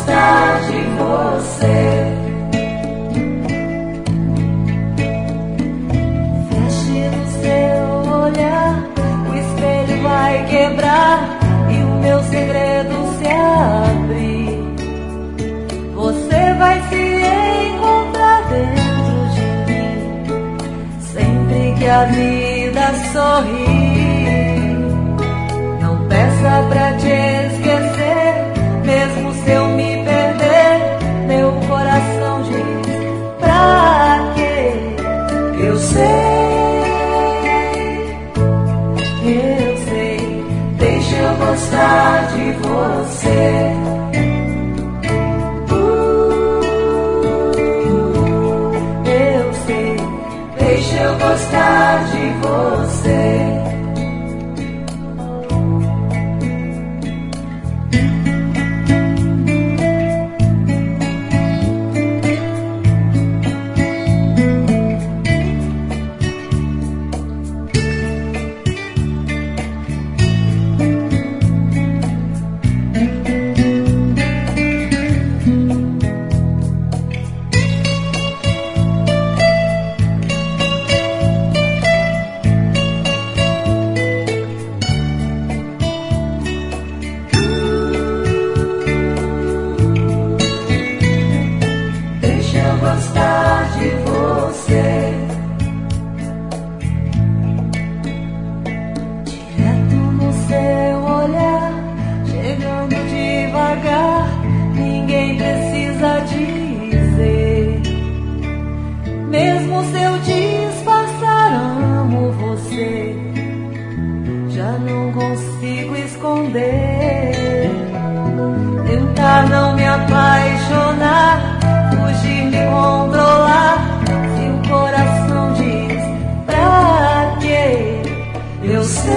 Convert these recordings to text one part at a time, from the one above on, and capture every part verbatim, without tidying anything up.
gostar de você. Feche no seu olhar, o espelho vai quebrar e o meu segredo se abrir. Você vai se encontrar dentro de mim, sempre que a vida sorrir. Não peça pra te esquecer, mesmo se eu me perder, meu coração diz pra quê? Eu sei, eu sei, deixa eu gostar de você. Deixa eu gostar de você. Gostar de você. Direto no seu olhar, chegando devagar, ninguém precisa dizer. Mesmo se eu disfarçar, amo você, já não consigo esconder. Tentar não me apaixonar, fugir, me controlar, se o coração diz pra quê? Eu sei,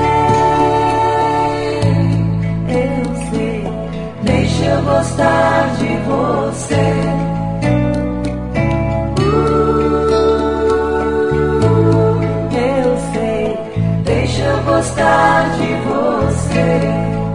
eu sei, deixa eu gostar de você. Uh, eu sei, deixa eu gostar de você.